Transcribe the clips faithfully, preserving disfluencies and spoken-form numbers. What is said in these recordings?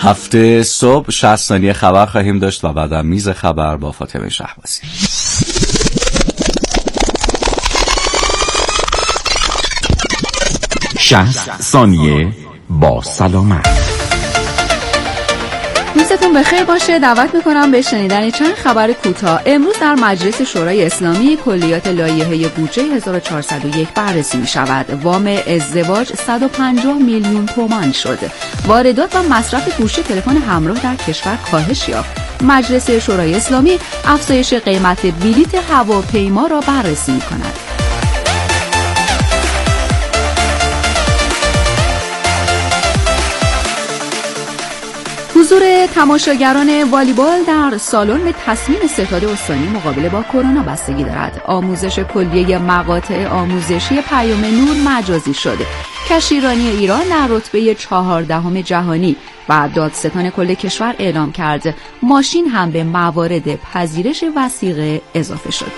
هفته صبح شصت ثانیه خبر خواهیم داشت و بعدم میز خبر با فاطمه شهبازی. شصت ثانیه با سلامت. روزتون بخیر باشه. دعوت میکنم به شنیدن چند خبر کوتاه. امروز در مجلس شورای اسلامی کلیات لایحه بودجه هزار و چهارصد و یک بررسی می شود. وام ازدواج صد و پنجاه میلیون تومان شد. واردات و مصرف گوشی تلفن همراه در کشور کاهش یافت. مجلس شورای اسلامی افزایش قیمت بلیط هواپیما را بررسی می کند. حضور تماشاگران والیبال در سالن به تصمیم ستاد استانی مقابله با کرونا بستگی دارد. آموزش کلیه مقاطع آموزشی پیام نور مجازی شد. کشتیرانی ایران در رتبه چهاردهم جهانی و دادستان کل کشور اعلام کرد ماشین هم به موارد پذیرش وثیقه اضافه شد.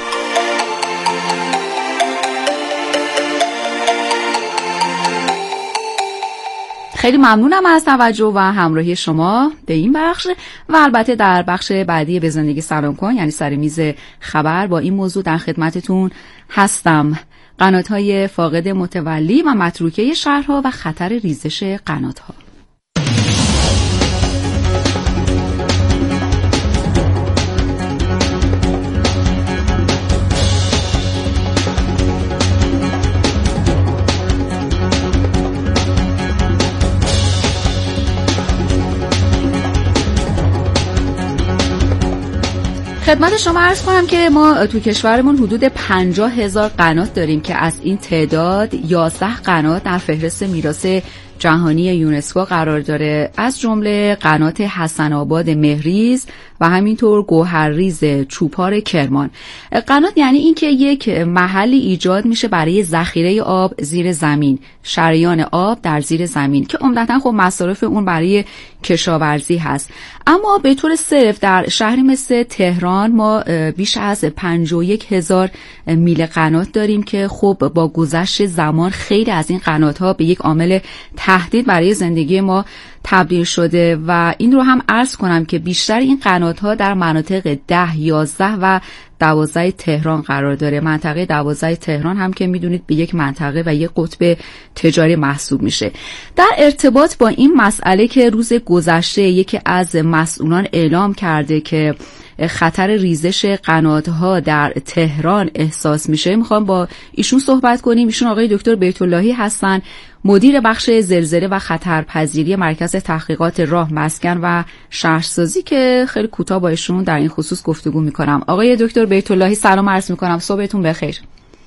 خیلی ممنونم از توجه و همراهی شما به این بخش و البته در بخش بعدی به زندگی سلام کن، یعنی سر میز خبر، با این موضوع در خدمتتون هستم. قنات‌های فاقد متولی و متروکه شهرها و خطر ریزش قنات‌ها. خدمت شما عرض کنم که ما تو کشورمون حدود پنجاه هزار قنات داریم که از این تعداد یازده قنات در فهرست میراث جهانی یونسکو قرار داره، از جمله قنات حسن آباد مهریز و همینطور گوهرریز چوپار کرمان. قنات یعنی این که یک محلی ایجاد میشه برای ذخیره آب زیر زمین، شریان آب در زیر زمین که عمدتاً خب مصارف اون برای کشاورزی هست. اما به طور صرف در شهری مثل تهران ما بیش از پنجاه و یک هزار میل قنات داریم که خب با گذشت زمان خیلی از این قنات ها به یک عامل تهدید برای زندگی ما تبدیل شده و این رو هم عرض کنم که بیشتر این قنات ها در مناطق ده، یازده و دوازده تهران قرار داره. منطقه دوازده تهران هم که میدونید به یک منطقه و یک قطب تجاری محسوب میشه. در ارتباط با این مسئله که روز گذشته یکی از مسئولان اعلام کرده که خطر ریزش قنات‌ها در تهران احساس میشه، میخوام با ایشون صحبت کنیم. ایشون آقای دکتر بیت‌اللهی هستن، مدیر بخش زلزله و خطرپذیری مرکز تحقیقات راه، مسکن و شهرسازی، که خیلی کوتاه با ایشون در این خصوص گفتگو میکنم. آقای دکتر بیت‌اللهی سلام عرض میکنم، صبحتون بخیر.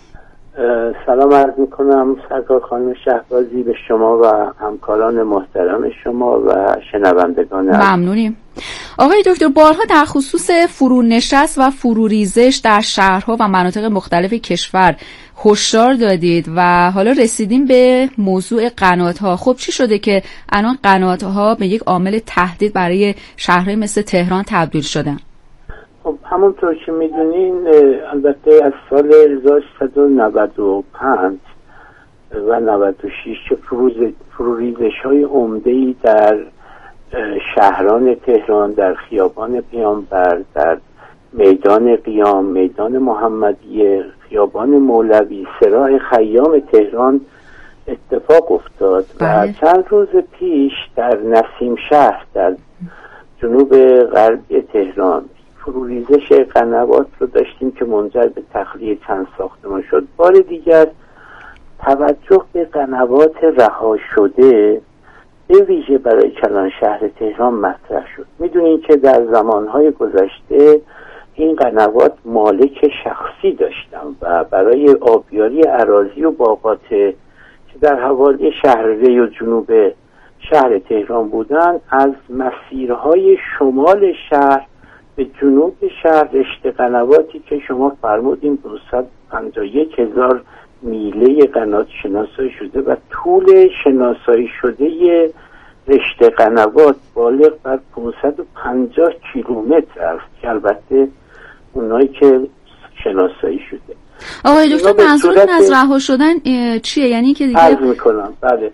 سلام عرض میکنم سرکار خانم شهبازی به شما و همکاران محترم شما و شنوندگان. ممنونیم. آقای دکتر، بارها در خصوص فرونشست و فروریزش در شهرها و مناطق مختلف کشور هشدار دادید و حالا رسیدیم به موضوع قنات‌ها. خب چی شده که الان قنات‌ها به یک عامل تهدید برای شهرهای مثل تهران تبدیل شدن؟ خب همونطور که میدونین البته از سال هزار و سیصد و نود و پنج و نود و شش فروریزش های عمده‌ای در شهران تهران، در خیابان پیامبر، در میدان قیام، میدان محمدیه، خیابان مولوی، سراح خیام تهران اتفاق افتاد. بله. و چند روز پیش در نسیم شهر در جنوب غربی تهران فروریزش قنوات رو داشتیم که منجر به تخلیه چند ساختمان شد. بار دیگر توجه به قنوات رها شده به ویژه برای کلان شهر تهران مطرح شد. میدونین که در زمانهای گذشته این قنوات مالک شخصی داشتن و برای آبیاری اراضی و باغات که در حوالی شهر ری و جنوب شهر تهران بودن، از مسیرهای شمال شهر به جنوب شهر رشته قنواتی که شما فرمودین دویست و پنجاه و یک هزار میله قنات شناسایی شده و طول شناسایی شده رشته قنوات بالغ بر پانصد و پنجاه کیلومتر است که البته اونایی که شناسایی شده. آقای دکتر منظورتون از رها شدن چیه؟ یعنی که دیگه عرض میکنم بله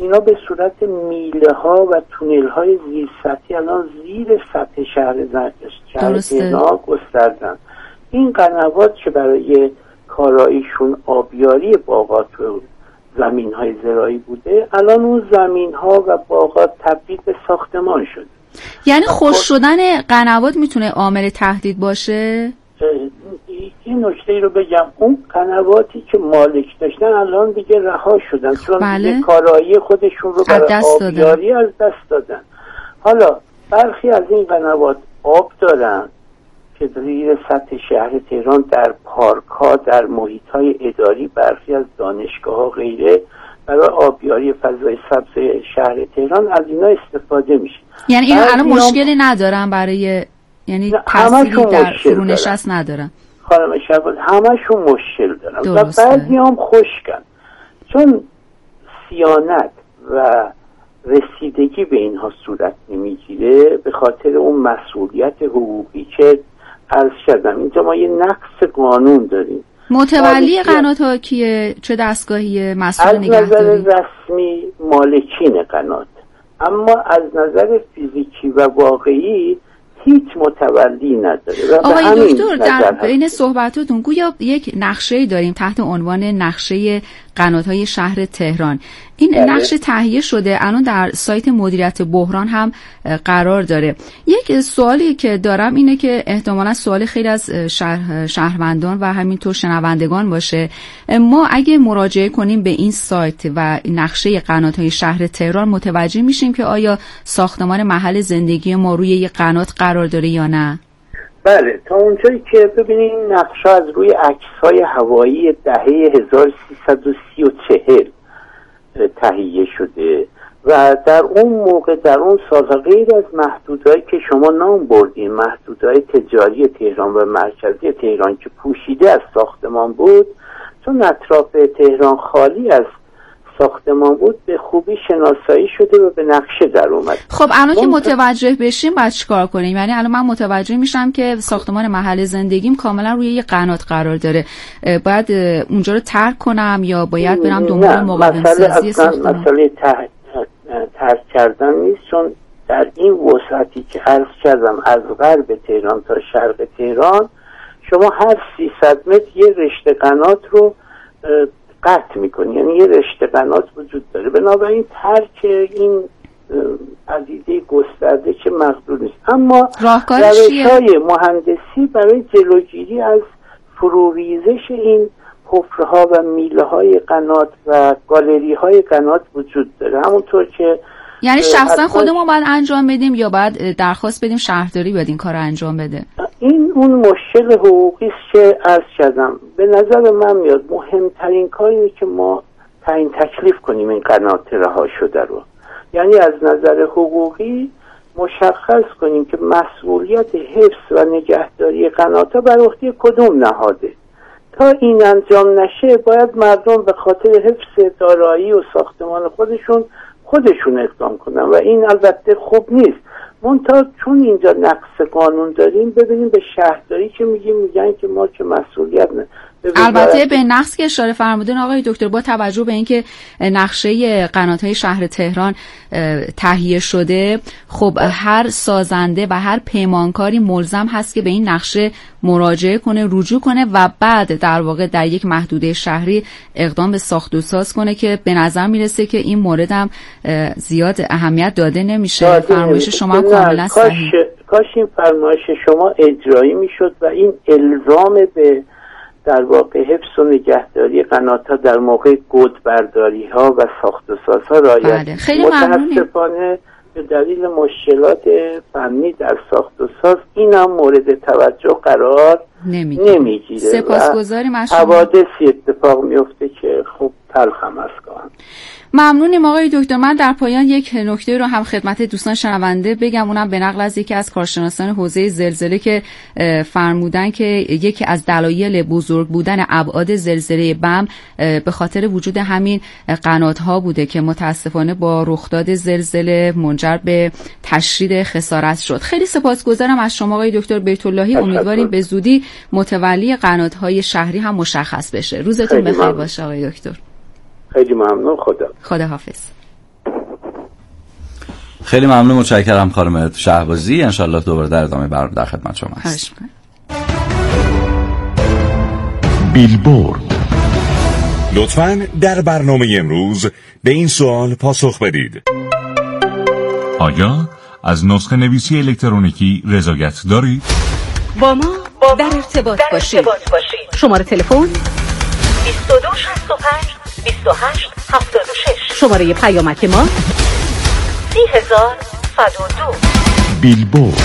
اینا به صورت میله ها و تونل های زیر سطحی الان زیر سطح شهر شهر تهران گستردن. این قنوات که برای کاراییشون آبیاری باغات و زمین های زراعی بوده، الان اون زمین ها و باغات تبدیل به ساختمان شده. یعنی خوش شدن قنوات میتونه عامل تهدید باشه؟ این نکته ای رو بگم، اون قنواتی که مالک داشتن الان دیگه رها شدن، چون بله. دیگه کارایی خودشون رو برای آبیاری دادن. از دست دادن. حالا برخی از این قنوات آب دارن که زیر سطح شهر تهران در پارک ها، در محیط های اداری، برخی از دانشگاه ها غیره برای آبیاری فضای سبز شهر تهران از اینا استفاده میشه. یعنی اینا الان مشکلی ندارن برای، یعنی تأثیری در فرونشست ندارن؟ خانم شهباز همشون مشکل دارن و بعضی هم خشکن، چون صیانت و رسیدگی به اینها صورت نمیگیره به خاطر اون مسئولیت حقوقی که عرض کردم. اینجا ما یه نقص قانون داریم. متولی قنات ها کیه؟ چه دستگاهی مسئول نگهداری؟ از نظر رسمی مالکین قنات، اما از نظر فیزیکی و واقعی هیچ متولی نداره. آقای دکتر در بین صحبتاتون گویا یک نقشه‌ای داریم تحت عنوان نقشه قنات‌های شهر تهران. این بله. نقشه تهیه شده، الان در سایت مدیریت بحران هم قرار داره. یک سوالی که دارم اینه که احتمالاً سوال خیلی از شهر شهروندان و همینطور شنوندگان باشه. ما اگه مراجعه کنیم به این سایت و نقشه قنات‌های شهر تهران متوجه میشیم که آیا ساختمان محل زندگی ما روی یک قنات قرار داره یا نه؟ بله، تا اونجایی که ببینید این نقشه از روی عکس‌های هوایی دهه هزار و سیصد و سی و چهار تهیه شده و در اون موقع در اون سالها غیر از محدودهایی که شما نام بردین، محدودهای تجاری تهران و مرکزی تهران که پوشیده از ساختمان بود، چون اطراف تهران خالی از ساختمان بود، به خوبی شناسایی شده و به نقشه در اومد. خب الان که متوجه بشیم باید چیکار کنیم؟ یعنی الان من متوجه میشم که ساختمان محل زندگیم کاملا روی یه قنات قرار داره، باید اونجا رو ترک کنم یا باید برم دنبال مقاوم سازی ساختمان؟ مسئله ترک کردن نیست، چون در این وسعتی که عرض کردم از غرب تهران تا شرق تهران شما هر سیصد متر یه رشته قنات رو قطع میکنی، یعنی یه رشته قنات وجود داره. بنابراین ترک این پدیده گسترده که مقدور نیست، اما روش‌های مهندسی برای جلوگیری از فروریزش این حفره‌ها و میله‌های قنات و گالری‌های قنات وجود داره. همونطور که یعنی شخصا خودمون باید انجام بدیم یا باید درخواست بدیم شهرداری باید این کار رو انجام بده؟ این اون مشکل حقوقی است که عرض کردم. به نظر من میاد مهمترین کاری که ما تعیین تکلیف کنیم این قنات رها شده رو، یعنی از نظر حقوقی مشخص کنیم که مسئولیت حفظ و نگهداری قنات‌ها بر عهده کدوم نهاده. تا این انجام نشه باید مردم به خاطر حفظ دارایی و ساختمان خودشون خودشون اقدام کنن و این البته خوب نیست. منتها چون اینجا نقص قانون داریم، ببینیم به شهرداری که میگیم میگن که ما که مسئولیت نه. البته به نقص که اشاره فرمودین آقای دکتر، با توجه به اینکه نقشه قنات‌های شهر تهران تهیه شده، خب هر سازنده و هر پیمانکاری ملزم هست که به این نقشه مراجعه کنه، رجوع کنه و بعد در واقع در یک محدوده شهری اقدام به ساخت و ساز کنه که به نظر میرسه که این مورد هم زیاد اهمیت داده نمیشه. فرمایش شما کاملا صحیح. کاش این فرمایش شما اجرایی میشد و این الزام به در واقع حفظ و نگهداری قنات‌ها در موقع گودبرداری‌ها و ساخت و سازها رعایت. بله. خیلی متاسفانه به دلیل مشکلات فنی در ساخت و ساز این هم مورد توجه قرار نمیگیره. نمیگیره. سپاسگزاریم از شما. حوادثی اتفاق میفته که خب تلخ هم است. ممنونیم آقای دکتر. من در پایان یک نکته رو هم خدمت دوستان شنونده بگم، اونم به نقل از یکی از کارشناسان حوزه زلزله که فرمودن که یکی از دلایل بزرگ بودن ابعاد زلزله بم به خاطر وجود همین قنات‌ها بوده که متاسفانه با رخداد زلزله منجر به تشدید خسارت شد. خیلی سپاسگزارم از شما آقای دکتر بیت اللهی. امیدواریم به زودی متولی قنات‌های شهری هم مشخص بشه. روزتون بخیر باشه آقای دکتر. خیلی ممنون. خدا خدا حافظ. خیلی ممنون، متشکرم خانم شهبازی. انشالله دوباره در ادامه برنامه در خدمت شما هست. بیلبورد. لطفاً در برنامه امروز به این سوال پاسخ بدید: آیا از نسخه نویسی الکترونیکی رضایت دارید؟ با ما در ارتباط باشید. شماره تلفن بیست و دو شصت و پنج بیست و هشت هفتاد و شش. شماره پیامک ما سی هزار صد و دو. بیلبورد.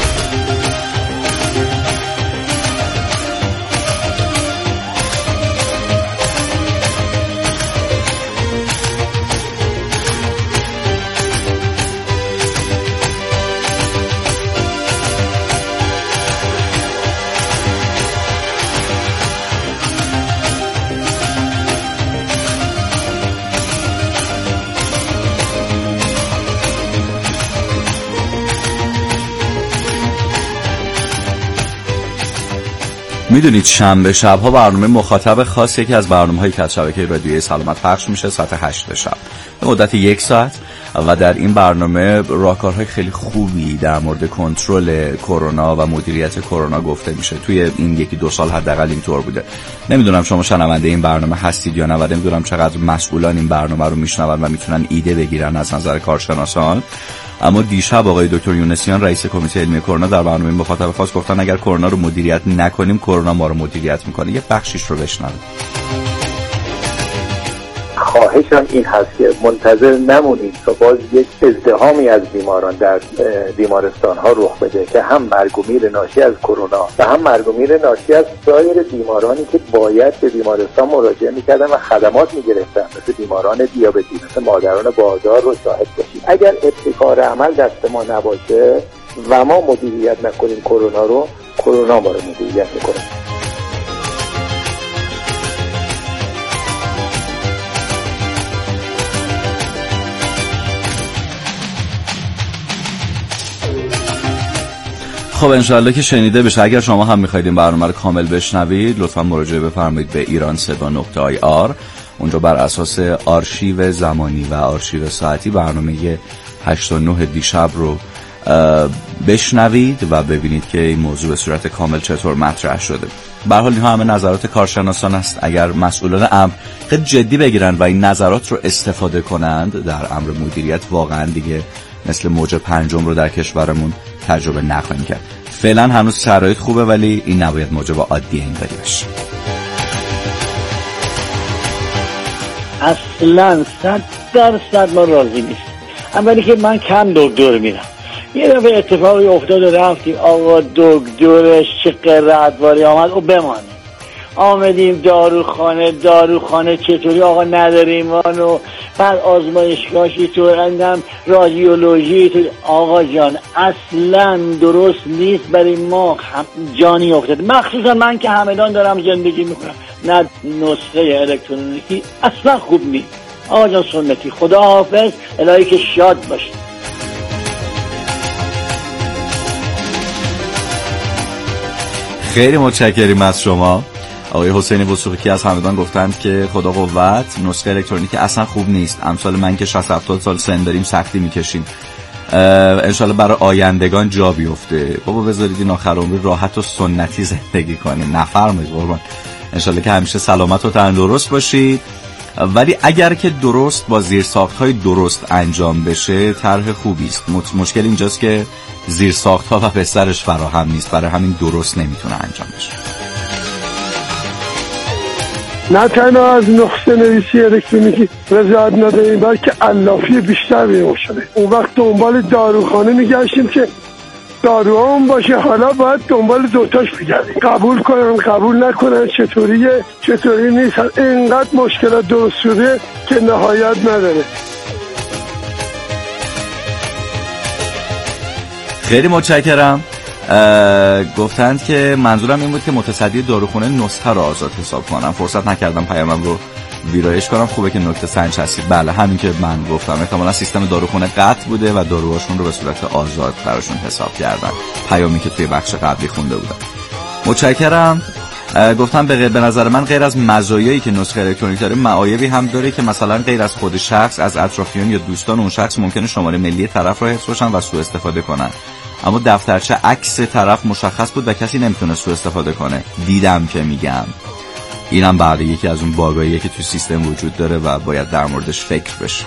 میدونید شنبه شبها برنامه مخاطب خاص یکی از برنامه‌هایی که از شبکه رادیویی سلامت پخش میشه ساعت هشت شب به مدت یک ساعت و در این برنامه راهکارهای خیلی خوبی در مورد کنترل کرونا و مدیریت کرونا گفته میشه. توی این یکی دو سال حداقل اینطور بوده. نمیدونم شما شنونده این برنامه هستید یا نه و نمیدونم چقدر مسئولان این برنامه رو میشنون و میتونن ایده بگیرن از نظر کارشناسان، اما دیشب آقای دکتر یونسیان رئیس کمیته علمی کرونا در برنامه مخاطب خاص گفتن اگر کرونا رو مدیریت نکنیم کرونا ما رو مدیریت میکنه. یه بخشیش رو بشنوید. خواهشم این هست که منتظر نمونید تا باز یک ازدحامی از بیماران در بیمارستان ها رخ بده که هم مرگ و میر ناشی از کرونا و هم مرگ و میر ناشی از سایر بیمارانی که باید به بیمارستان مراجعه میکردن و خدمات میگرفتن، مثل بیماران دیابتی، مثل مادران باردار رو شاهد باشید. اگر ابتکار عمل دست ما نباشه و ما مدیریت نکنیم کرونا رو، کرونا ما رو مدیریت میکنه. خب انشاءالله که شنیده بشه. اگر شما هم میخواید این برنامه رو کامل بشنوید لطفا مراجعه بفرمایید به ایران صدا نقطه آی آر. اونجا بر اساس آرشیو زمانی و آرشیو ساعتی برنامه هشت و نه دیشب رو بشنوید و ببینید که این موضوع به صورت کامل چطور مطرح شده. به هر حال اینها همه نظرات کارشناسان است. اگر مسئولان امر خیلی جدی بگیرن و این نظرات رو استفاده کنند در امر مدیریت، واقعا دیگه مثل موج پنجم رو در کشورمون تجربه نخواهیم کرد. فعلا هنوز شرایط خوبه ولی این نباید موجب عادی اینطوری بشه. اصلا صد درصد ما راضی نیست. اولی که من کم دکتر میرم، یه دفعه اتفاقی افتاد و رفتیم آقا دکترش چه قرعتواری آمد و بمانه. آمدیم داروخانه، داروخانه چطوری آقا نداریم وانو، بعد آزمایشگاهی طور اندم رادیولوژی طور. آقا جان اصلا درست نیست برای ما جانی افتاد، مخصوصا من که همدان دارم زندگی میکنم. نه نسخه الکترونیکی اصلا خوب نیست. آقا جان سنتی، خدا حافظ، الهی که شاد باشید. خیلی متشکریم از شما. آقای حسینی وثوقی که از همدان گفتند که خدا قوت، نسخه الکترونیکی اصلا خوب نیست. امثال من که شصت هفتاد سال سن داریم سختی میکشیم. انشالله برای آیندگان جا بیفته. بابا بذارید این آخر عمری راحت و سنتی زندگی کنیم. نفرمایید قربان. انشالله که همیشه سلامت و تندرست باشید. ولی اگر که درست با زیرساخت‌های درست انجام بشه طرح خوبی است. مشکل اینجاست که زیرساخت‌ها و بسترش فراهم نیست، برای همین درست نمیتونه انجام بشه. نه تنها از نسخه نویسی الکترونیکی رضایت نداریم بلکه علافی بیشتر بیمار شده. اون وقت دنبال داروخانه میگشتیم که داروهام باشه، حالا باید دنبال دوتاش بگردیم، قبول کنن قبول نکنن، چطوریه چطوری نیست. اینقدر مشکلات درست شده که نهایت نداره. خیلی متشکرم. گفتند که منظورم این بود که متصدی داروخانه نسخه رو آزاد حساب کنم. فرصت نکردم پیامم رو ویرایش کنم. خوبه که نکته سنج هستید. بله همین که من گفتم، احتمالا سیستم داروخانه قطع بوده و داروهاشون رو به صورت آزاد براشون حساب کردن، پیامی که توی بخش قبلی خونده بودم. متشکرم. گفتم به به نظر من غیر از مزایایی که نسخه الکترونیک داره، معایبی هم داره که مثلا غیر از خود شخص، از اطرافیان یا دوستان اون شخص ممکنه شماره ملی طرف رو حفظ باشن و سوء استفاده کنن. اما دفترچه عکس طرف مشخص بود و کسی نمیتونه سوء استفاده کنه. دیدم که میگم اینم بعد یکی از اون باگاییه که تو سیستم وجود داره و باید در موردش فکر بشه.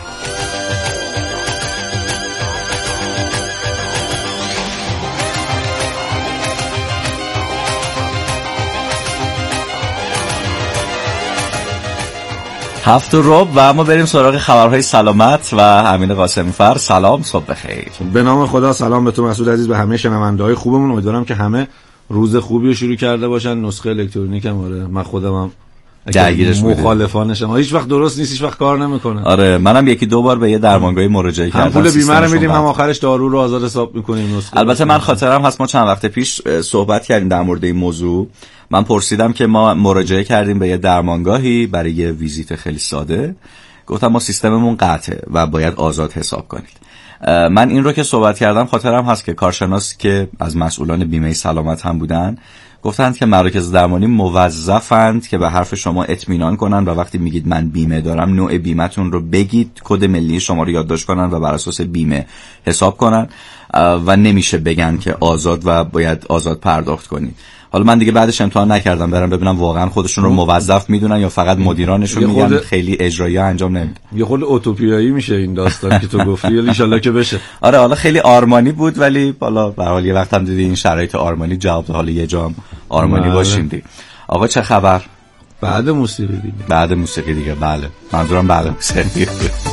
هفت و ربع و اما بریم سراغ خبرهای سلامت و امین قاسمی فر. سلام، صبح بخیر. به نام خدا. سلام به تو مسعود عزیز، به همه شنونده‌های خوبمون. امیدوارم که همه روز خوبی رو شروع کرده باشن. نسخه الکترونیک هم آره من خودم هم درگیرش مخالفانشم، هیچ وقت درست نیست، هیچ وقت کار نمیکنه. آره منم یکی دو بار به یه درمانگاهی مراجعه کردم. هم پول بیمه رو میدیم هم آخرش دارو رو آزاد حساب میکنیم. نسخه البته من خاطرم هست ما چند وقت پیش صحبت کردیم در مورد این موضوع. من پرسیدم که ما مراجعه کردیم به یه درمانگاهی برای یه ویزیت خیلی ساده، گفتم ما سیستممون قطعه و باید آزاد حساب کنید. من این رو که صحبت کردم خاطرم هست که کارشناس که از مسئولان بیمه سلامت هم بودن گفتند که مراکز درمانی موظفند که به حرف شما اطمینان کنن و وقتی میگید من بیمه دارم نوع بیمه‌تون رو بگید، کد ملی شما رو یادداشت کنن و بر اساس بیمه حساب کنن و نمیشه بگن که آزاد و باید آزاد پرداخت کنید. حالا من دیگه بعدش امتحان نکردم برام ببینم واقعا خودشون رو موظف میدونن یا فقط مدیرانشون میگن خود... خیلی اجرایی انجام نمیدن. یه خورده اوتوپیایی میشه این داستان که تو گفتی، ان شاءالله که بشه. آره حالا خیلی آرمانی بود ولی حالا به هر حال یه وقت هم دیدی این شرایط آرمانی جواب حالا یه جام آرمانی بله. باشیم دیگه. آقا چه خبر؟ بعد موسیقی دیگه. بعد موسیقی دیگه بله. منظورم بعد موسیقی.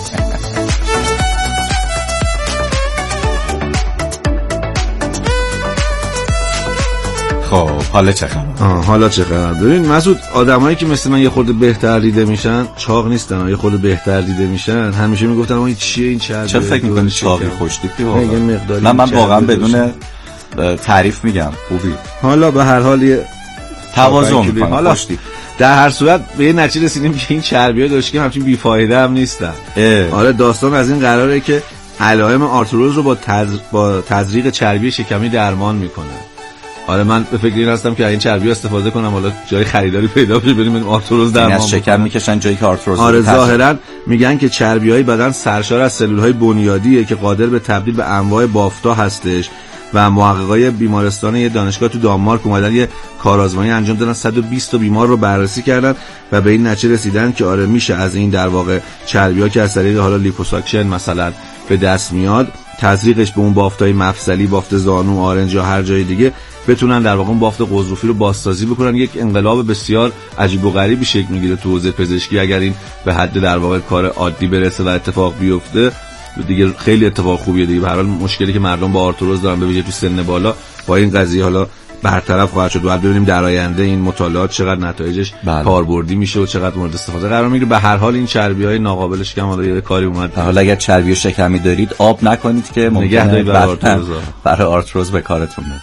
خب حالا چه خبر؟ حالا چه خبر؟ ببین مسعود، آدمایی که مثل من یه خورده بهتر دیده میشن چاق نیستن، یه خورده بهتر دیده میشن همیشه میگفتن این چیه این چربیه. چه فکر میکنی چاقی خوشتیپی واقعا؟ من من واقعا بدون تعریف میگم خوبی. حالا به هر حال یه توازن میکنم. حالا در هر صورت به یه نتیجه رسیدیم که این چربی‌ها داشت که همچین بیفایده هم نیستن. آره داستان از این قراره که علائم آرتروز رو با تز... با تزریق چربی شکمی درمان میکنه. آره من به فکر این هستم که این چربی استفاده کنم حالا جای خریداری پیدا بشه بریم آرتروز درمان. از شکم میکشن جایی که آرتروز. آره ظاهرا میگن که چربی‌های بدن سرشار از سلول‌های بنیادیه که قادر به تبدیل به انواع بافتا هستش و محققای بیمارستان یه دانشگاه تو دانمارک اومدن یه کارآزمایی انجام دادن، صد و بیست تا بیمار رو بررسی کردن و به این نتیجه رسیدن که آره میشه از این در واقع چربی‌ها که از طریق حالا لیپوساکشن مثلا به دست میاد تزریقش به اون بافتای مفصلی، بافت زانو، آرنج یا هر جای دیگه بتونن در واقع اون بافت قضروفی رو بازسازی بکنن. یک انقلاب بسیار عجیب و غریبی شکل میگیره تو حوزه پزشکی اگر این به حد در واقع کار عادی برسه و اتفاق بیفته دیگه خیلی اتفاق خوبیه دیگه. به هر حال مشکلی که مردم با آرتروز دارن به ویژه تو سن بالا با این قضیه حالا برطرف خواهد شد. بعد ببینیم در آینده این مطالعات چقدر نتایجش کاربردی میشه و چقدر مورد استفاده قرار میگیره. به هر حال این چربی‌های ناقابل شکم حالا یه کاری اومد. حالا اگر چربی شکمی دارید آب نکنید که ممکنه برای آرتروز برای آرتروز به کارتون بیاد.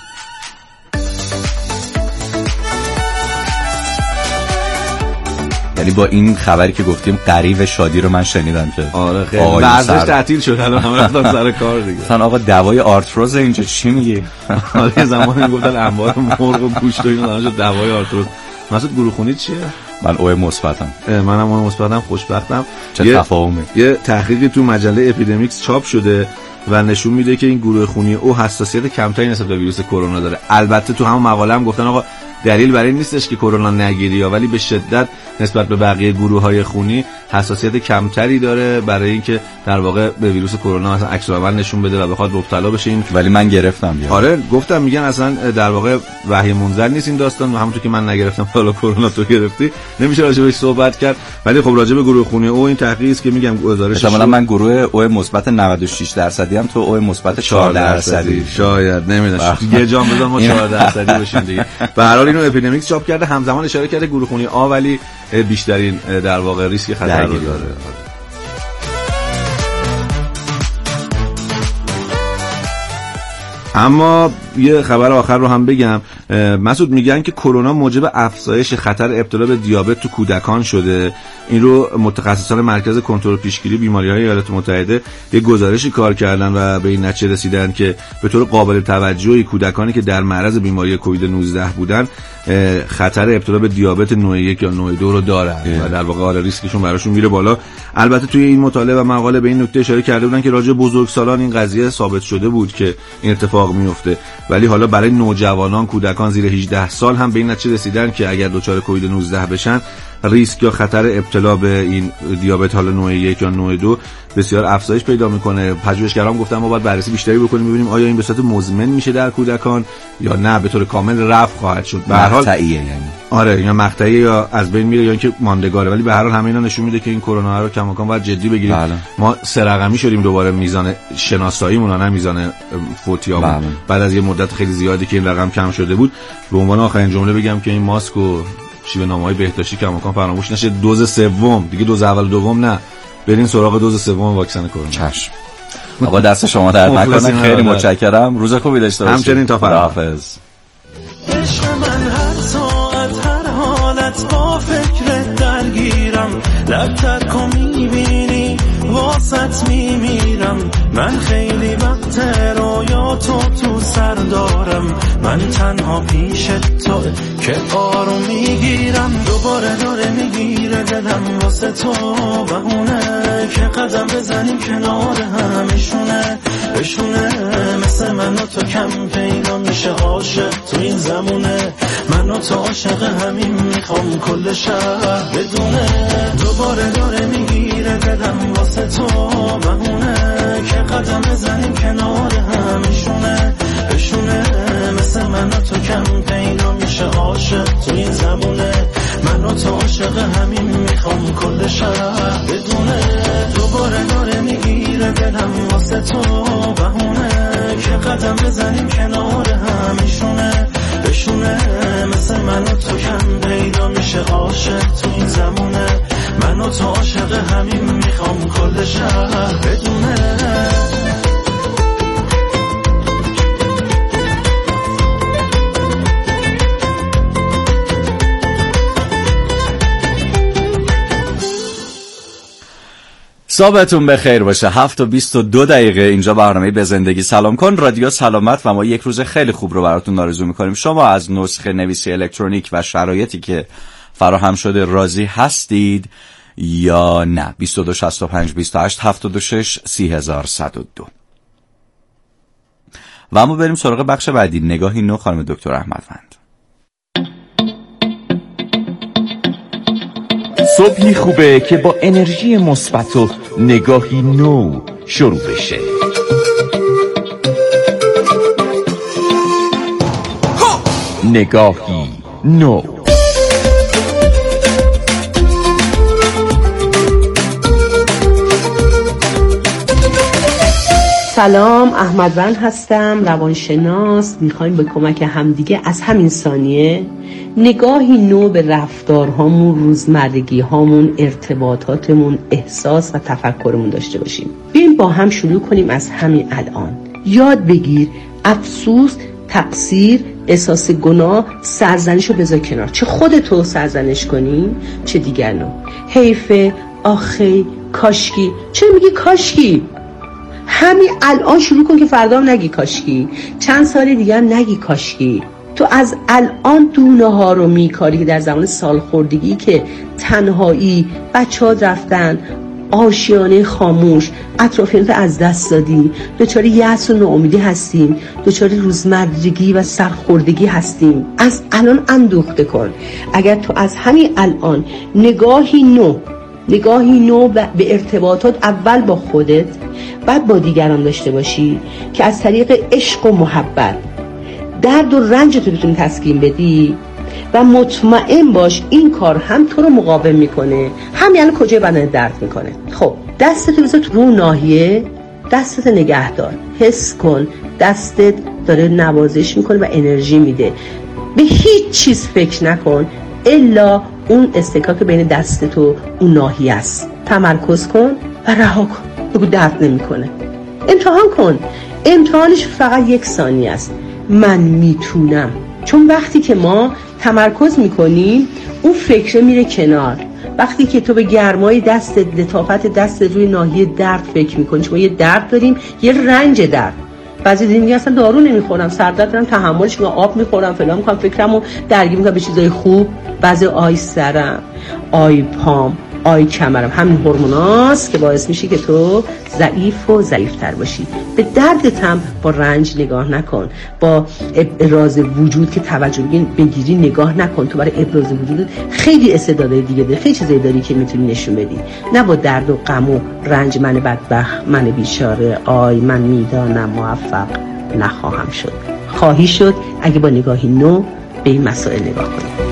یعنی با این خبری که گفتیم قریب شادی رو من شنیدم که آره خیلی ورزش تعطیل شد الان همه رفتن سر کار دیگه. مثلا آقا دوای آرتروز اینجا چی میگی؟ حالا زمانی گفتن انواع مرغ و گوشت و اینا شد دوای آرتروز. مثلا گروه خونی چیه؟ من او مثبتم. منم او مثبتم، خوشبختم. چه تفاهمی. یه تحقیقی تو مجله اپیدمیکس چاپ شده و نشون میده که این گروه خونی او حساسیت کمتری نسبت به ویروس کرونا داره. البته تو همون مقاله هم گفتن آقا دلیل برای این نیستش که کرونا نگیری یا ولی به شدت نسبت به بقیه گروه‌های خونی حساسیت کمتری داره برای اینکه در واقع به ویروس کرونا مثلا عکس العمل نشون بده و بخواد مبتلا بشه. این ولی من گرفتم یا. آره گفتم میگن اصلا در واقع وحی منزل نیست این داستان و همونطور که من نگرفتم حالا کرونا تو گرفتی نمیشه راجع بهش صحبت کرد. ولی خب راجع به گروه خونی او این تحقیقی است که میگم گزارش مثلا من گروه او مثبت نود و شش درصدی ام، تو او مثبت چهار درصدی شاید نمیدونم یه جام بزن ما چهار درصدی باشیم دیگه. به هر حال اینو اپیدمیکس چاپ کرده، همزمان اشاره کرده گروه خونی آ ولی بیشترین در واقع ریسک خطر رو داره. اما یه خبر آخر رو هم بگم. مسعود، میگن که کرونا موجب افزایش خطر ابتلا به دیابت تو کودکان شده. این رو متخصصان مرکز کنترل پیشگیری بیماری‌های ایالات متحده یه گزارشی کار کردن و به این نتیجه رسیدن که به طور قابل توجهی کودکانی که در معرض بیماری کووید نوزده بودن خطر ابتلا به دیابت نوع یک یا نوع دو رو دارن و در واقع آره ریسکشون براشون میره بالا. البته توی این مطالعه و مقاله به این نکته اشاره کرده بودن که راجع به بزرگسالان این قضیه ثابت شده بود که این اتفاق میفته، ولی حالا برای نوجوانان، کودکان زیر هجده سال هم به این نتیجه رسیدن که اگر دچار کووید نوزده بشن ریسک یا خطر ابتلا به این دیابت حالا نوع یک یا نوع دو بسیار افزایش پیدا میکنه. پژوهشگران گفتن ما باید بررسی بیشتری بکنیم ببینیم آیا این به صورت مزمن میشه در کودکان یا نه به طور کامل رفع خواهد شد. به هر حال مقطعیه، یعنی آره یا مقطعیه یا از بین میره یا اینکه ماندگاره، ولی به هر حال همه اینا نشون میده که این کرونا رو کماکان باید جدی بگیریم. بله. ما سه رقمی شدیم دوباره میزان شناساییمون، نه میزان فوتیامون. بله. بعد از یه مدت خیلی زیادی که این رقم کم شده بود. به عنوان آخرین جمله بگم که این ماسک و شیوه نامه‌های بهداشتی کماکان فراموش نشه. دوز سوم دیگه، دوز اول و دوم نه، برین سراغ دوز سوم واکسن کرونا. چشم. آقا دست شما درد نکنه، خیلی متشکرم. روز خوبی داشته باشید. همچنین تا فردا. حافظ. عشق من هر ساعت هر حالت با فکرت درگیرم، لبتر کن میبینی واسط میمیرم، من خیلی وقت رویاتو تو سر دارم، من تنها پیش تو که آروم میگیرم، دوباره داره میگیره دلم واسه تو بهونه که قدم بزنیم کنار همشونه بشونه، مثل من و تو کم پیدا میشه عاشق تو این زمونه، من و تو عاشق همین میخوام کل شهر بدونه، دوباره داره میگیره دلم واسه تو بهونه که قدم بزنیم کنار همشونه بشونه، مثل من و تو کم پیدا میشه عاشق تو این زمونه، من و تو عاشق همین میخوام کل شهر بدونه، دوباره داره میگیره دلم واسه تو بهونه که قدم بزنیم کنار همشونه بشونه، مثل من و تو کم پیدا میشه عاشق تو این زمونه، من و تو عاشق همین میخوام کل شهر بدونه. صبحتون بخیر باشه. هفت و بیست و دو دقیقه اینجا برنامه به زندگی سلام کن رادیو سلامت و ما یک روز خیلی خوب رو براتون آرزو میکنیم. شما از نسخه نویسی الکترونیک و شرایطی که فراهم شده راضی هستید یا نه؟ بیست و دو شصت و پنج بیست و هشت هفتاد و شش سی هزار و صد و دو. و اما بریم سراغ بخش بعدی، نگاهی نو، خانم دکتر احمدوند. صبحی خوبه که با انرژی مثبت و نگاهی نو شروع بشه. نگاهی نو. سلام، احمدوند هستم، روانشناس. میخوایم به کمک همدیگه از همین ثانیه نگاهی نو به رفتارهامون، روزمرگی هامون، ارتباطاتمون، احساس و تفکرمون داشته باشیم. بیایم با هم شروع کنیم از همین الان. یاد بگیر افسوس، تقصیر، احساس گناه، سرزنشو بذار کنار. چه خودتو سرزنش کنی چه دیگرانو. حیفه، آخی، کاشکی. چرا میگی کاشکی؟ همین الان شروع کن که فردا هم نگی کاشکی، چند سال دیگه هم نگی کاشکی. تو از الان دونه ها رو میکاری که در زمان سالخوردگی که تنهایی، بچه ها رفتن، آشیانه خاموش، اطرافیانت از دست دادی، دچار یأس و ناامیدی هستیم، دچار روزمرگی و سرخوردگی هستیم. از الان اندوخته کن. اگر تو از همین الان نگاهی نو نگاهی نو به ارتباطات، اول با خودت بعد با دیگران داشته باشی که از طریق عشق و محبت درد و رنج تو بتونی تسکین بدی و مطمئن باش این کار هم تو رو مقاوم میکنه، هم یعنی کجای بدن درد میکنه. خب دستتو بذار تو رو ناحیه، دستت نگه دار، حس کن دستت داره نوازش میکنه و انرژی میده. به هیچ چیز فکر نکن الا اون استکاک بین دستت و اون ناحیه است. تمرکز کن و رها کن. بگو درد نمیکنه. امتحان کن امتحانش فقط یک ثانیه است، من میتونم. چون وقتی که ما تمرکز میکنیم اون فکر میره کنار. وقتی که تو به گرمای دست، لطافت دست روی ناحیه درد فکر میکنی، چون یه درد داریم، یه رنج درد. بعضی دیگه اصلا دارو نمیخورم، سردرد دارم، تحملش میکنم، آب میخورم، فلان میکنم، فکرمو درگیر میکنم به چیزای خوب. بعضی آی سرم، آی پام، آی کمرم، همین هورموناست که باعث میشه که تو ضعیف و ضعیفتر باشی. به دردت هم با رنج نگاه نکن، با ابراز وجود که توجه بگیری نگاه نکن. تو برای ابراز وجود خیلی استعدادهای دیگه داری، خیلی چیزایی داری که میتونی نشون بدی، نه با درد و غم و رنج. من بدبخت، من بیچاره، آی من میدانم موفق نخواهم شد. خواهی شد اگه با نگاهی نو به این مسائل نگاه کنی.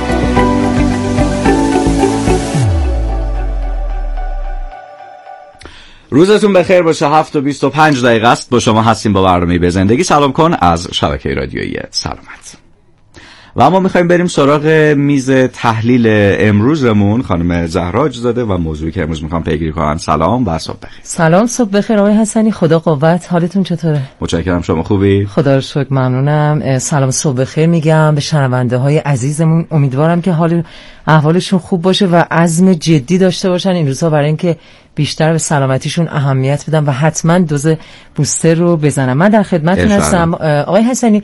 روزتون بخیر باشه. هفت و بیست و پنج دقیقه است. با شما هستیم با برنامه به زندگی سلام کن از شبکه رادیویی سلامت. و اما میخوایم بریم سراغ میز تحلیل امروزمون. خانم زهرا اجازاده و موضوعی که امروز میخوام پیگیری کنم. سلام و صبح بخیر. سلام، صبح بخیر آقای حسنی. خدا قوت. حالتون چطوره؟ متشکرم. شما خوبی؟ خدا رو شکر، ممنونم. سلام صبح بخیر میگم به شنونده های عزیزمون. امیدوارم که حال احوالشون خوب باشه و عزم جدی داشته باشن این روزها برای اینکه بیشتر به سلامتیشون اهمیت بدن و حتما دوز بوستر رو بزنن. من در خدمتتون هستم آقای حسنی.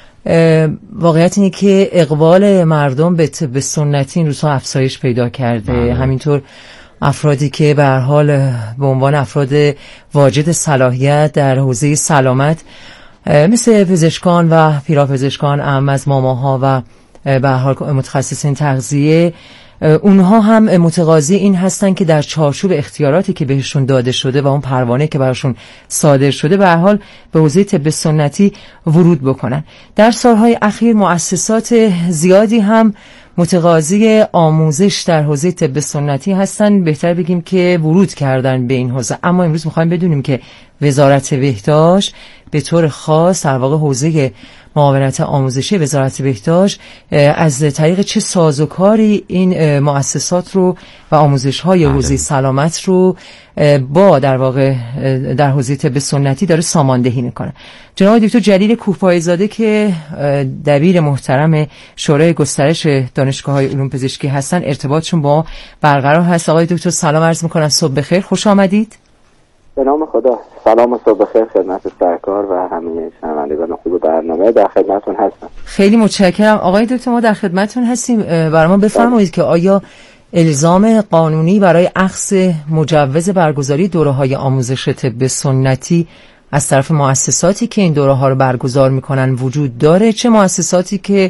واقعیت اینه که اقبال مردم به طب سنتی این روزها افزایش پیدا کرده. آه. همینطور افرادی که به هر حال به عنوان افراد واجد صلاحیت در حوزه سلامت مثل پزشکان و پیراپزشکان، اهم از ماماها و به هر حال متخصصین تغذیه، اونها هم متقاضی این هستن که در چارچوب اختیاراتی که بهشون داده شده و اون پروانه که براشون صادر شده به هر حال به حوزه طب سنتی ورود بکنن. در سالهای اخیر مؤسسات زیادی هم متقاضی آموزش در حوزه طب سنتی هستن، بهتر بگیم که ورود کردن به این حوزه. اما امروز میخوایم بدونیم که وزارت بهداشت به طور خاص در واقع حوزه معاونت آموزشی وزارت بهداشت از طریق چه سازوکاری این مؤسسات رو و آموزش‌های حوزه سلامت رو با در واقع در حوزه طب سنتی داره ساماندهی میکنه. جناب دکتر جلیل کوهپایه‌زاده که دبیر محترم شورای گسترش دانشگاه‌های علوم پزشکی هستن، ارتباطشون با برقرار هست. آقای دکتر سلام عرض میکنم، صبح بخیر، خوش آمدید. به نام خدا. سلام و صبح بخیر خدمت سرکار و همه شنوندگان خوب برنامه. در خدمتتون هستم. خیلی متشکرم آقای دکتر، ما در خدمتتون هستیم. برای ما بفرمایید که آیا الزام قانونی برای اخذ مجوز برگزاری دوره‌های آموزش طب سنتی از طرف مؤسساتی که این دوره‌ها رو برگزار میکنن وجود داره؟ چه مؤسساتی که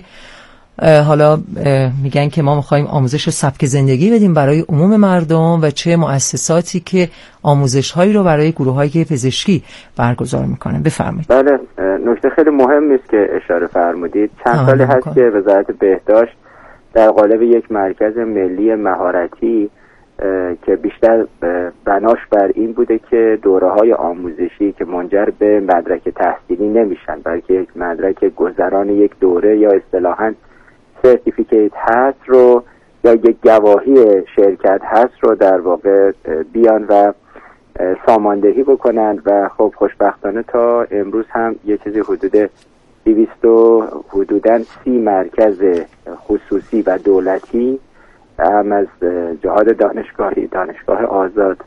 حالا میگن که ما میخوایم آموزش سبک زندگی بدیم برای عموم مردم و چه مؤسساتی که آموزش هایی رو برای گروه های پزشکی برگزار میکنن؟ بفرمایید. بله، نکته خیلی مهمی است که اشاره فرمودید. چند سالی هست که وزارت بهداشت در قالب یک مرکز ملی مهارتی که بیشتر بناش بر این بوده که دوره های آموزشی که منجر به مدرک تحصیلی نمیشن بلکه یک مدرک گذران یک دوره یا اصطلاحاً سرتیفیکیت هست رو یا یک گواهی شرکت هست رو در واقع بیان و ساماندهی بکنند و خب خوشبختانه تا امروز هم یه چیزی حدود دویست و حدوداً سی مرکز خصوصی و دولتی هم از جهاد دانشگاهی، دانشگاه آزاد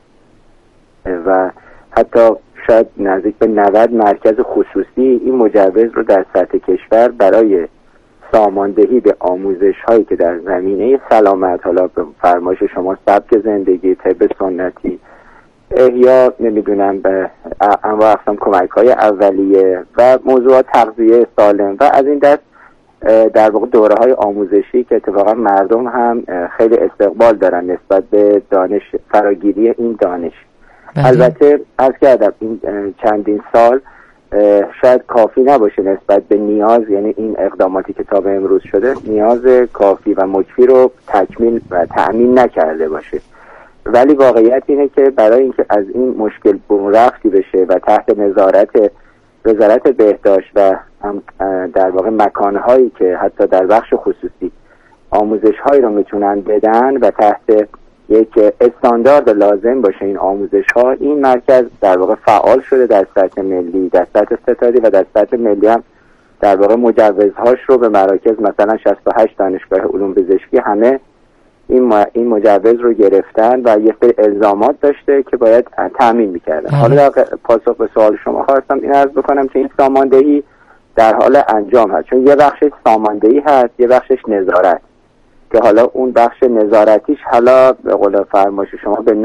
و حتی شاید نزدیک به نود مرکز خصوصی این مجوز رو در سطح کشور برای ساماندهی به آموزش هایی که در زمینه سلامت، حالا به فرمایش شما سبک زندگی، طب سنتی، احیا، نمیدونم به انواع اقسام کمک های اولیه و موضوعات تغذیه سالم و از این دست در واقع دوره های آموزشی که اتفاقا مردم هم خیلی استقبال دارن نسبت به دانش، فراگیری این دانش. بله. البته از کردم این چندین سال شاید کافی نباشه نسبت به نیاز، یعنی این اقداماتی که تا به امروز شده نیاز کافی و مکفی رو تکمیل و تأمین نکرده باشه، ولی واقعیت اینه که برای اینکه از این مشکل بررفتی بشه و تحت نظارت وزارت بهداشت و هم در واقع مکانهایی که حتی در بخش خصوصی آموزش هایی رو میتونن بدن و تحت یک استاندارد لازم باشه این آموزش ها، این مرکز در واقع فعال شده در سطح ملی، در سطح ستادی و در سطح ملی هم در واقع مجوزهاش رو به مراکز مثلا شصت و هشت دانشگاه علوم پزشکی همه این این مجوز رو گرفتن و یه سری الزامات داشته که باید تامین می‌کردن. حالا در پاسخ به سوال شما خواستم این عرض بکنم که این ساماندهی در حال انجام هست، چون یه بخشش ساماندهی هست، یه بخشش نظارت، که حالا اون بخش نظارتیش حالا به قول فرمایش شما به